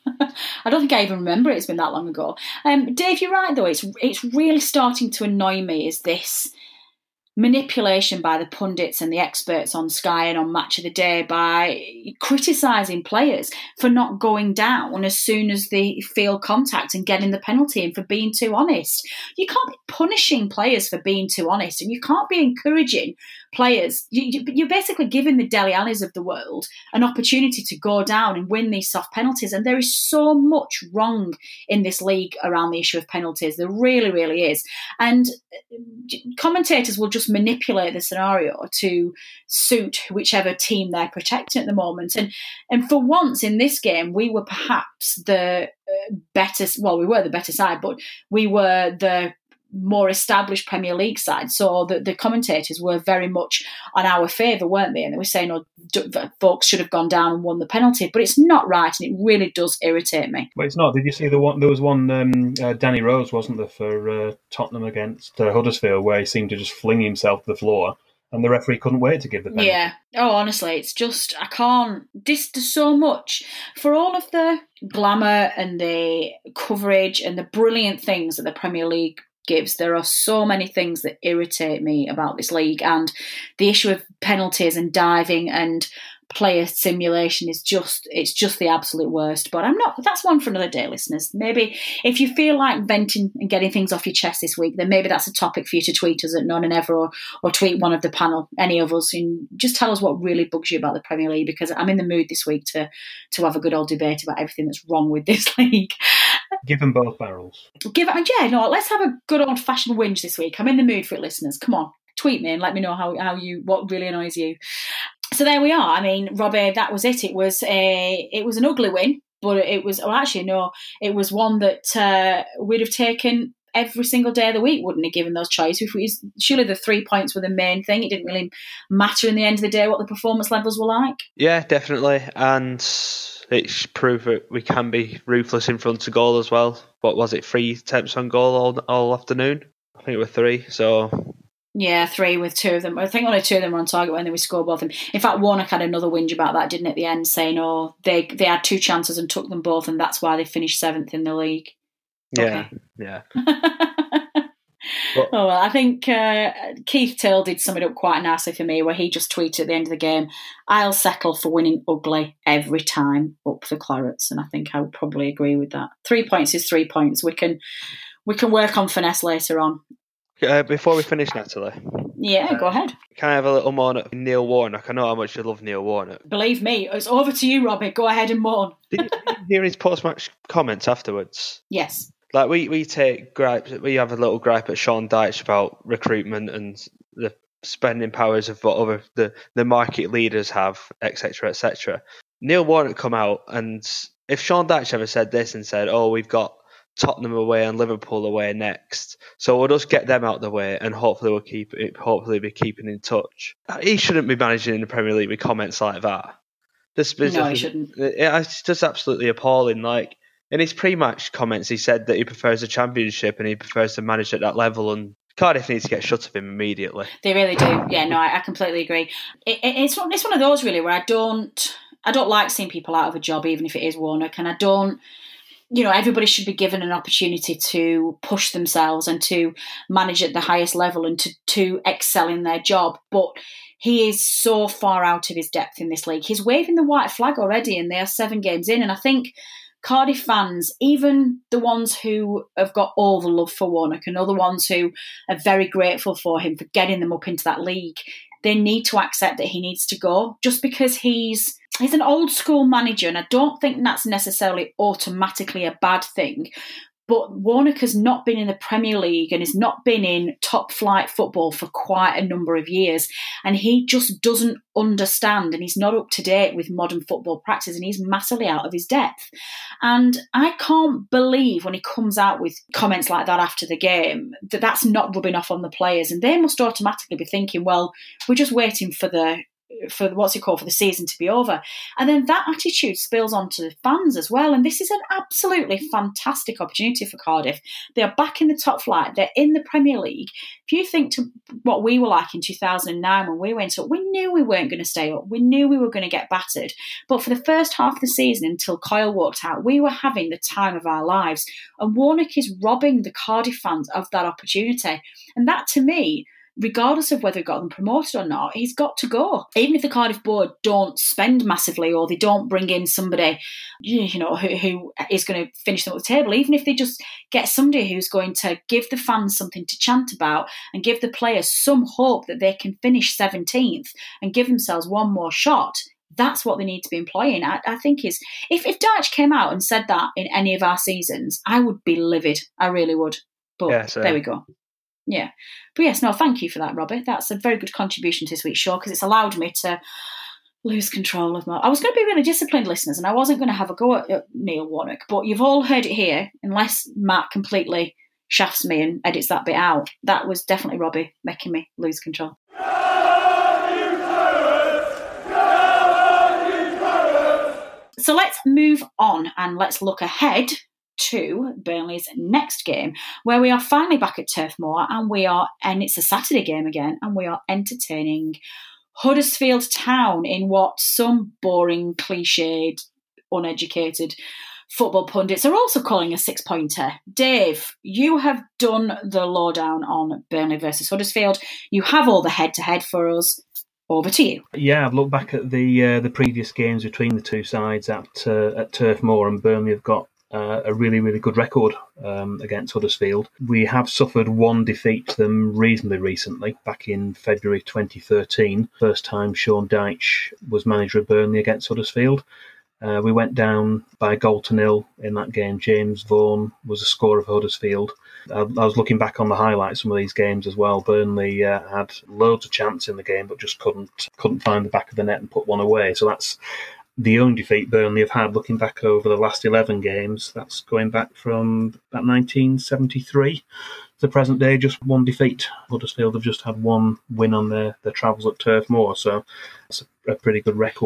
I don't think I even remember it. It's been that long ago. Um, Dave, you're right though. It's it's really starting to annoy me. Is this manipulation by the pundits and the experts on Sky and on Match of the Day by criticising players for not going down as soon as they feel contact and getting the penalty and for being too honest. You can't be punishing players for being too honest, and you can't be encouraging players. You, you're basically giving the Dele Allis of the world an opportunity to go down and win these soft penalties, and there is so much wrong in this league around the issue of penalties. There really, really is. And commentators will just manipulate the scenario to suit whichever team they're protecting at the moment. And and for once in this game, we were perhaps the uh, better, well, we were the better side, but we were the more established Premier League side. So the, the commentators were very much on our favour, weren't they? And they were saying, oh, folks should have gone down and won the penalty. But it's not right, and it really does irritate me. But it's not. Did you see the one? There was one, um, uh, Danny Rose, wasn't there, for uh, Tottenham against uh, Huddersfield, where he seemed to just fling himself to the floor, and the referee couldn't wait to give the penalty. Yeah. Oh, honestly, it's just, I can't. This does so much. For all of the glamour and the coverage and the brilliant things that the Premier League gives, there are so many things that irritate me about this league, and the issue of penalties and diving and player simulation is just, it's just the absolute worst. But I'm not, that's one for another day, listeners. Maybe if you feel like venting and getting things off your chest this week, then maybe that's a topic for you to tweet us at None and Ever, or, or tweet one of the panel, any of us, and just tell us what really bugs you about the Premier League, because I'm in the mood this week to to have a good old debate about everything that's wrong with this league. Give them both barrels. Give it, yeah, no, let's have a good old fashioned whinge this week. I'm in the mood for it, listeners. Come on, tweet me and let me know how, how you, what really annoys you. So there we are. I mean, Robbie, that was it. It was a, it was an ugly win, but it was, well, actually, no, it was one that uh, we'd have taken every single day of the week, wouldn't it, given those choices? If we, surely the three points were the main thing. It didn't really matter in the end of the day what the performance levels were like. Yeah, definitely. And it's proof that we can be ruthless in front of goal as well. What was it, three attempts on goal all, all afternoon? I think it were three. So Yeah, three with two of them. I think only two of them were on target when they were scored both of them. In fact, Warnock had another whinge about that, didn't it, at the end, saying, oh, they they had two chances and took them both, and that's why they finished seventh in the league. Yeah, okay. yeah. But, oh, well, I think uh, Keith Till did sum it up quite nicely for me, where he just tweeted at the end of the game, I'll settle for winning ugly every time up the Clarets. And I think I would probably agree with that. Three points is three points. We can we can work on finesse later on. Uh, before we finish, Natalie. Yeah, uh, go ahead. Can I have a little moan at Neil Warnock? I know how much you love Neil Warnock. Believe me, it's over to you, Robbie. Go ahead and moan. Did you, did you hear his post-match comments afterwards? Yes. Like, we, we take gripes, we have a little gripe at Sean Dyche about recruitment and the spending powers of what other the, the market leaders have, et cetera, et cetera. Neil Warnock come out, and if Sean Dyche ever said this and said, oh, we've got Tottenham away and Liverpool away next, so we'll just get them out of the way and hopefully we'll keep it, hopefully be keeping in touch. He shouldn't be managing in the Premier League with comments like that. This no, he shouldn't. It's just absolutely appalling. Like, in his pre-match comments, he said that he prefers the Championship and he prefers to manage at that level, and Cardiff needs to get shut of him immediately. They really do. Yeah, no, I, I completely agree. It, it, it's it's one of those really where I don't I don't like seeing people out of a job, even if it is Warnock, and I don't. You know, everybody should be given an opportunity to push themselves and to manage at the highest level and to to excel in their job, but he is so far out of his depth in this league. He's waving the white flag already, and they are seven games in, and I think Cardiff fans, even the ones who have got all the love for Warnock and other ones who are very grateful for him for getting them up into that league, they need to accept that he needs to go, just because he's he's an old school manager, and I don't think that's necessarily automatically a bad thing. But Warnock has not been in the Premier League and has not been in top flight football for quite a number of years. And he just doesn't understand, and he's not up to date with modern football practice, and he's massively out of his depth. And I can't believe when he comes out with comments like that after the game, that that's not rubbing off on the players. And they must automatically be thinking, well, we're just waiting for the for what's it called for the season to be over. And then that attitude spills onto the fans as well, and this is an absolutely fantastic opportunity for Cardiff. They are back in the top flight, they're in the Premier League. If you think to what we were like in two thousand nine when we went up, we knew we weren't going to stay up, we knew we were going to get battered, but for the first half of the season until Coyle walked out, we were having the time of our lives, and Warnock is robbing the Cardiff fans of that opportunity. And that, to me, regardless of whether he got them promoted or not, he's got to go. Even if the Cardiff board don't spend massively, or they don't bring in somebody, you know, who, who is going to finish them at the table, even if they just get somebody who's going to give the fans something to chant about and give the players some hope that they can finish seventeenth and give themselves one more shot, that's what they need to be employing. I, I think is if, if Dyche came out and said that in any of our seasons, I would be livid. I really would. But yeah, so. There we go. Yeah. But yes, no, thank you for that, Robbie. That's a very good contribution to this week's show, because it's allowed me to lose control of my... I was going to be really disciplined, listeners, and I wasn't going to have a go at, at Neil Warnock, but you've all heard it here, unless Matt completely shafts me and edits that bit out. That was definitely Robbie making me lose control. So let's move on and let's look ahead to Burnley's next game, where we are finally back at Turf Moor, and we are, and it's a Saturday game again, and we are entertaining Huddersfield Town in what some boring, cliched, uneducated football pundits are also calling a six-pointer. Dave, you have done the lowdown on Burnley versus Huddersfield. You have all the head-to-head for us. Over to you. Yeah, I've looked back at the uh, the previous games between the two sides at uh, at Turf Moor, and Burnley have got Uh, a really, really good record um, against Huddersfield. We have suffered one defeat to them reasonably recently, back in February twenty thirteen, first time Sean Dyche was manager of Burnley against Huddersfield. Uh, we went down by a goal to nil in that game. James Vaughan was the scorer for Huddersfield. I, I was looking back on the highlights of some of these games as well. Burnley uh, had loads of chances in the game, but just couldn't couldn't find the back of the net and put one away. So that's the only defeat Burnley have had looking back over the last eleven games. That's going back from about nineteen seventy-three to the present day, just one defeat. Huddersfield have just had one win on their, their travels at Turf Moor, so it's a, a pretty good record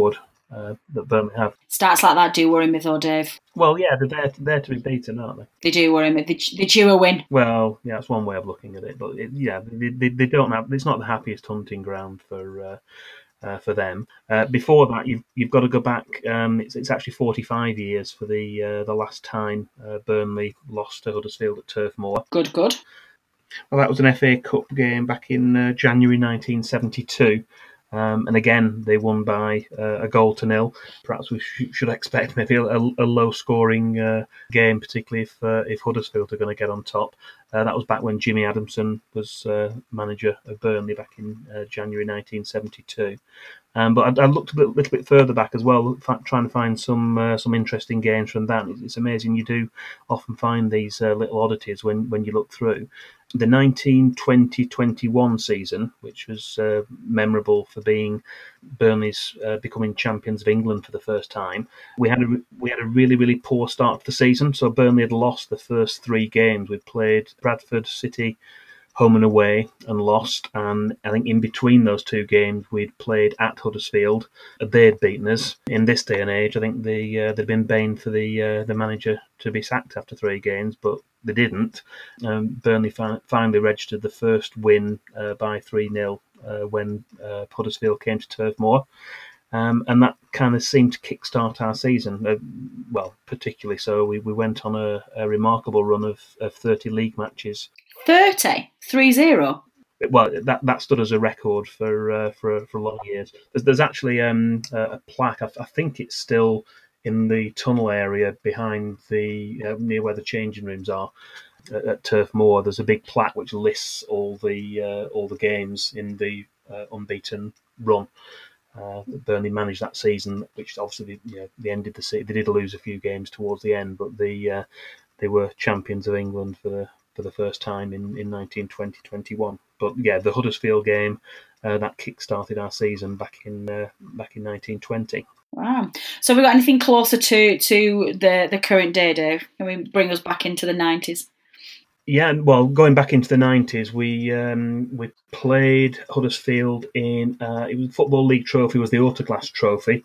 uh, that Burnley have. Stats like that do worry me though, Dave. Well, yeah, they're there, there to be beaten, aren't they? They do worry me. They, they due a win. Well, yeah, that's one way of looking at it. But it, yeah, they, they, they don't have. It's not the happiest hunting ground for uh, uh, for them. Uh, before that, you've you've got to go back. Um, it's it's actually forty-five years for the uh, the last time uh, Burnley lost to Huddersfield at Turf Moor. Good, good. Well, that was an F A Cup game back in uh, January nineteen seventy-two. Um, and again, they won by uh, a goal to nil. Perhaps we sh- should expect maybe a, a low-scoring uh, game, particularly if uh, if Huddersfield are going to get on top. Uh, that was back when Jimmy Adamson was uh, manager of Burnley back in uh, January nineteen seventy-two. Um, but I, I looked a bit, little bit further back as well, trying to find some uh, some interesting games from that. It's amazing you do often find these uh, little oddities when, when you look through. The nineteen twenty twenty-one season, which was uh, memorable for being Burnley's uh, becoming champions of England for the first time, we had a we had a really really poor start to the season. So Burnley had lost the first three games. We played Bradford City home and away and lost, and I think in between those two games we'd played at Huddersfield. They'd beaten us. In this day and age, I think the uh, they'd been baying for the uh, the manager to be sacked after three games, but they didn't. Um, Burnley fi- finally registered the first win uh, by three nil uh, when uh, Huddersfield came to Turf Moor. Um, and that kind of seemed to kickstart our season. Uh, well, particularly so. We, we went on a, a remarkable run of, of thirty league matches. thirty? three zero? Well, that that stood as a record for uh, for for a lot of years. There's, there's actually um, a plaque. I, I think it's still in the tunnel area behind the uh, near where the changing rooms are at, at Turf Moor. There's a big plaque which lists all the uh, all the games in the uh, unbeaten run. Uh, Burnley managed that season, which obviously you know, they ended the season. They did lose a few games towards the end, but the uh, they were champions of England for the for the first time in, in nineteen twenty twenty-one. But yeah, the Huddersfield game uh, that kick-started our season back in uh, back in nineteen twenty. Wow! So, have we got anything closer to to the, the current day, Dave? Can we bring us back into the nineties? Yeah, well, going back into the nineties, we um, we played Huddersfield in uh, it was Football League Trophy was the Autoglass Trophy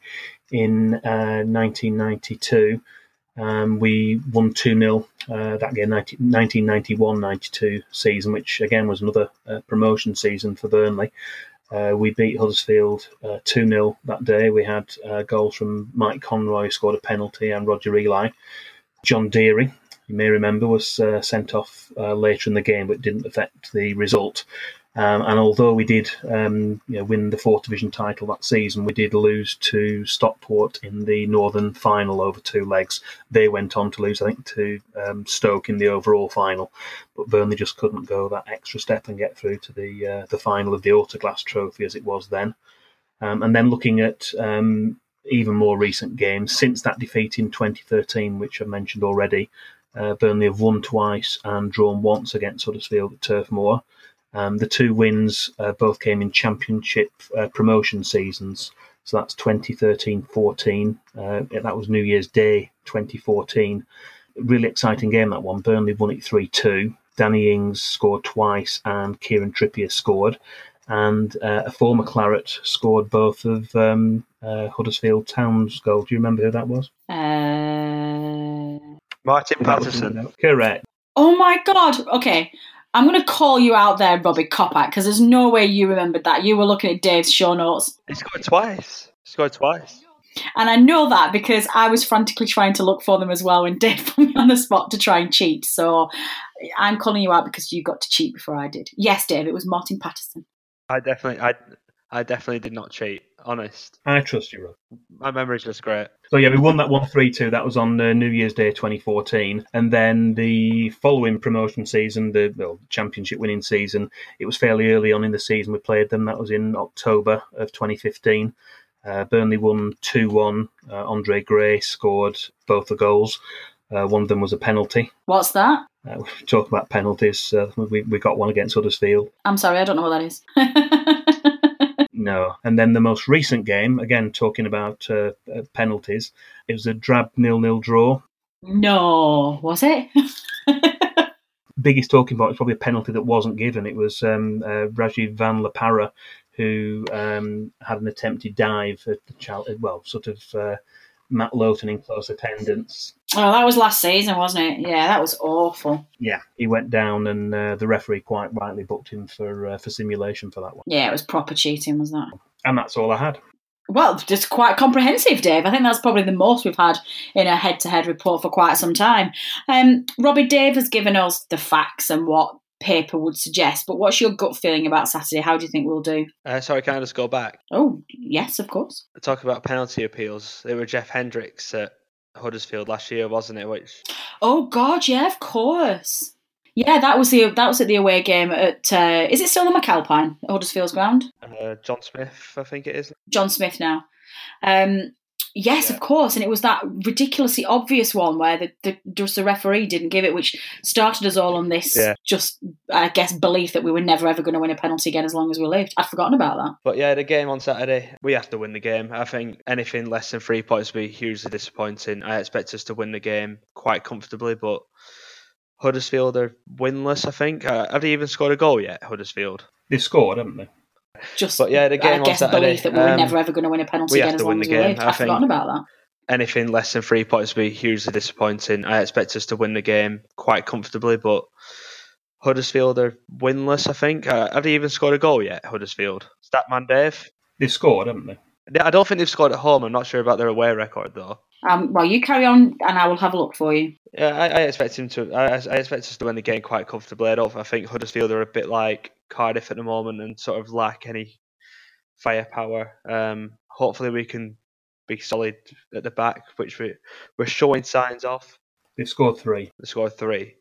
in uh, nineteen ninety-two. Um, we won two nil uh, that game, nineteen ninety-one ninety-two season, which again was another uh, promotion season for Burnley. Uh, we beat Huddersfield uh, two nil that day. We had uh, goals from Mike Conroy, who scored a penalty, and Roger Eli. John Deary, you may remember, was uh, sent off uh, later in the game, but didn't affect the result. Um, and although we did um, you know, win the fourth division title that season, we did lose to Stockport in the Northern final over two legs. They went on to lose, I think, to um, Stoke in the overall final. But Burnley just couldn't go that extra step and get through to the uh, the final of the Autoglass Trophy as it was then. Um, and then looking at um, even more recent games, since that defeat in twenty thirteen, which I mentioned already, uh, Burnley have won twice and drawn once against Huddersfield at Turf Moor. Um, the two wins uh, both came in championship uh, promotion seasons. So that's twenty thirteen fourteen. Uh, that was New Year's Day twenty fourteen. Really exciting game, that one. Burnley won it three two. Danny Ings scored twice and Kieran Trippier scored. And uh, a former Claret scored both of um, uh, Huddersfield Town's goals. Do you remember who that was? Uh... Martin Patterson. Correct. Oh my God. Okay. I'm going to call you out there, Robbie Coppack, because there's no way you remembered that. You were looking at Dave's show notes. He scored twice. He scored twice. And I know that because I was frantically trying to look for them as well when Dave put me on the spot to try and cheat. So I'm calling you out because you got to cheat before I did. Yes, Dave, it was Martin Patterson. I definitely, I, I definitely did not cheat. Honest. I trust you, Rob. My memory's just great. So yeah, we won that one three two. That was on uh, New Year's Day twenty fourteen. And then the following promotion season, the well, championship winning season, it was fairly early on in the season we played them. That was in October of twenty fifteen. Uh, Burnley won two one. Uh, Andre Gray scored both the goals. Uh, one of them was a penalty. What's that? Uh, we talk about penalties. Uh, we, we got one against Huddersfield. I'm sorry, I don't know what that is. No. And then the most recent game, again, talking about uh, uh, penalties, it was a drab nil-nil draw. No, was it? Biggest talking point was probably a penalty that wasn't given. It was um, uh, Rajiv Van La Parra who um, had an attempted dive at the child, well, sort of uh, Matt Lowton in close attendance. Oh, that was last season, wasn't it? Yeah, that was awful. Yeah, he went down, and uh, the referee quite rightly booked him for uh, for simulation for that one. Yeah, it was proper cheating, was that? And that's all I had. Well, just quite comprehensive, Dave. I think that's probably the most we've had in a head-to-head report for quite some time. Um, Robbie Dave has given us the facts and what paper would suggest, but what's your gut feeling about Saturday? How do you think we'll do? Uh, sorry, can I just go back? Oh, yes, of course. Talk about penalty appeals. They were Jeff Hendricks at Huddersfield last year, wasn't it? Which Oh God, yeah, of course. Yeah, that was the that was at the away game at. Uh, is it still the McAlpine at Huddersfield's ground? uh, John Smith, I think it is. John Smith now. Um, yes, Yeah. of course, and it was that ridiculously obvious one where the, the just the referee didn't give it, which started us all on this Yeah. just I guess belief that we were never ever going to win a penalty again as long as we lived. I'd forgotten about that. But yeah, the game on Saturday, we have to win the game. I think anything less than three points would be hugely disappointing. I expect us to win the game quite comfortably, but Huddersfield are winless, I think. Uh, have they even scored a goal yet, Huddersfield? They've scored, haven't they? Just But yeah, the game I on guess Saturday, belief that we were um, never ever going to win a penalty we again have as to long win as the we game. lived. I I'd think- forgotten about that. Anything less than three points would be hugely disappointing. I expect us to win the game quite comfortably, but Huddersfield are winless, I think. Uh, have they even scored a goal yet, Huddersfield? Statman Dave? They've scored, haven't they? I don't think they've scored at home. I'm not sure about their away record, though. Um, well, you carry on, and I will have a look for you. Yeah, I, I expect him to. I, I expect us to win the game quite comfortably. I don't. I think Huddersfield are a bit like Cardiff at the moment and sort of lack any firepower. Um, hopefully, we can be solid at the back, which we we're showing signs of. They've scored three. They scored three.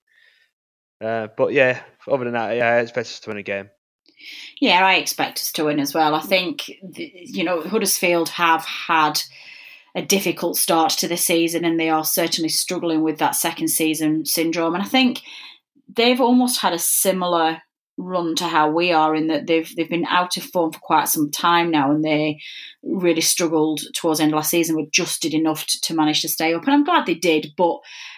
Uh, but yeah, other than that, yeah, I expect us to win a game. Yeah, I expect us to win as well. I think, you know, Huddersfield have had a difficult start to the season and they are certainly struggling with that second season syndrome. And I think they've almost had a similar run to how we are in that they've they've been out of form for quite some time now and they really struggled towards the end of last season, but just did enough to, to manage to stay up. And I'm glad they did. But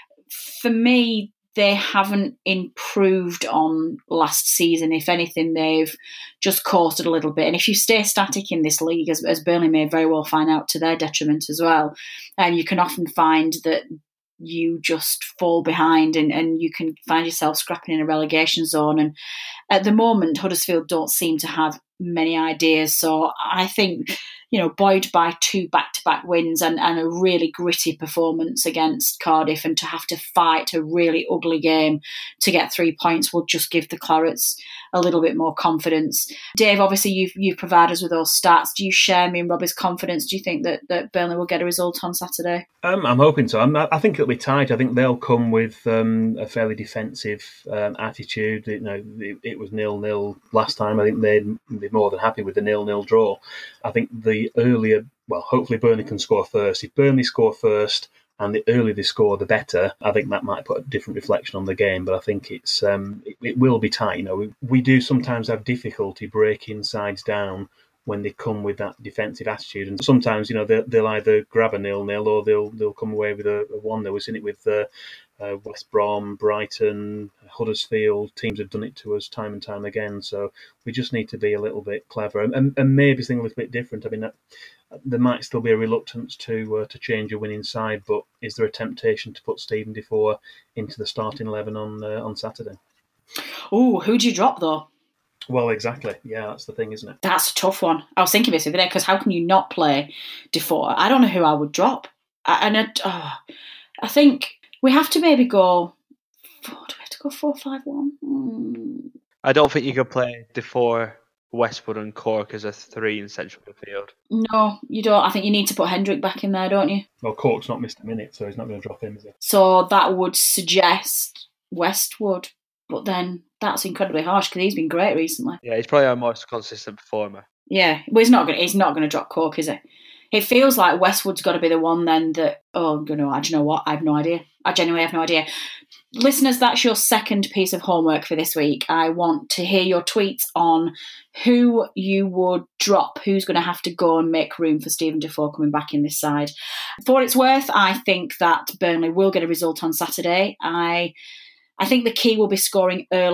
for me, they haven't improved on last season. If anything, they've just coasted a little bit. And if you stay static in this league, as, as Burnley may very well find out to their detriment as well, um, you can often find that you just fall behind and, and you can find yourself scrapping in a relegation zone. And at the moment, Huddersfield don't seem to have many ideas. So I think, you know, buoyed by two back-to-back wins and, and a really gritty performance against Cardiff and to have to fight a really ugly game to get three points will just give the Clarets a little bit more confidence. Dave, obviously you've, you've provided us with those stats. Do you share me and Robbie's confidence? Do you think that, that Burnley will get a result on Saturday? Um, I'm hoping so. I'm, I think it'll be tight. I think they'll come with um, a fairly defensive um, attitude. You know, it, it was nil-nil last time. I think they'd be more than happy with the nil-nil draw. I think the earlier, well, hopefully Burnley can score first. If Burnley score first and the earlier they score, the better. I think that might put a different reflection on the game, but I think it's um, it, it will be tight. You know, we, we do sometimes have difficulty breaking sides down when they come with that defensive attitude, and sometimes you know they'll, they'll either grab a nil-nil or they'll they'll come away with a, a one. We've seen it with uh, uh, West Brom, Brighton, Huddersfield. Teams have done it to us time and time again. So we just need to be a little bit clever and, and, and maybe think a little bit different. I mean, that, there might still be a reluctance to uh, to change a winning side, but is there a temptation to put Stephen Defoe into the starting eleven on uh, on Saturday? Oh, who do you drop though? Well, exactly. Yeah, that's the thing, isn't it? That's a tough one. I was thinking this the other day because how can you not play Defoe? I don't know who I would drop. I, and I, oh, I think we have to maybe go. Do we have to go four five one? Hmm. I don't think you could play Defoe, Westwood, and Cork as a three in central midfield. No, you don't. I think you need to put Hendrick back in there, don't you? Well, Cork's not missed a minute, so he's not going to drop him, is he? So that would suggest Westwood, but then that's incredibly harsh because he's been great recently. Yeah, he's probably our most consistent performer. Yeah, but he's not going. He's not going to drop Cork, is he? It feels like Westwood's got to be the one then that. Oh, you know, I do you know what? I have no idea. I genuinely have no idea. Listeners, that's your second piece of homework for this week. I want to hear your tweets on who you would drop, who's going to have to go and make room for Stephen Defoe coming back in this side. For what it's worth, I think that Burnley will get a result on Saturday. I, I think the key will be scoring early.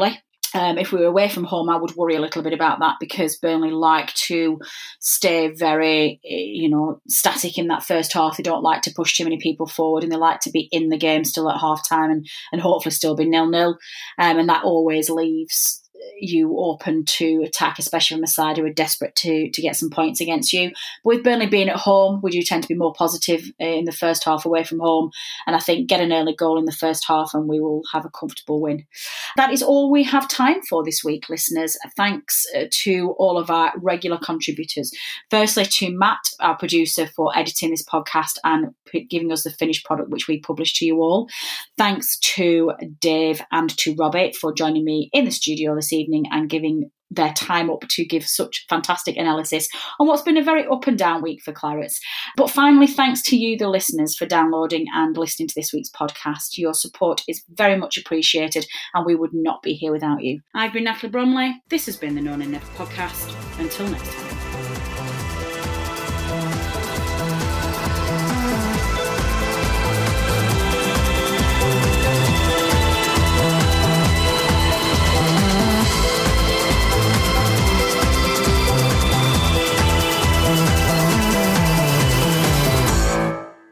Um, if we were away from home, I would worry a little bit about that because Burnley like to stay very, you know, static in that first half. They don't like to push too many people forward, and they like to be in the game still at half time and, and hopefully still be nil-nil. Um, and that always leaves you open to attack, especially from a side who are desperate to to get some points against you. But with Burnley being at home, we do tend to be more positive in the first half away from home, and I think get an early goal in the first half and we will have a comfortable win. That is all we have time for this week, listeners. Thanks to all of our regular contributors. Firstly, to Matt, our producer, for editing this podcast and giving us the finished product which we publish to you all. Thanks to Dave and to Robbie for joining me in the studio this evening and giving their time up to give such fantastic analysis on what's been a very up and down week for Clarets. But finally, thanks to you, the listeners, for downloading and listening to this week's podcast. Your support is very much appreciated and we would not be here without you. I've been Natalie Bromley. This has been the No Nay Never podcast. Until next time.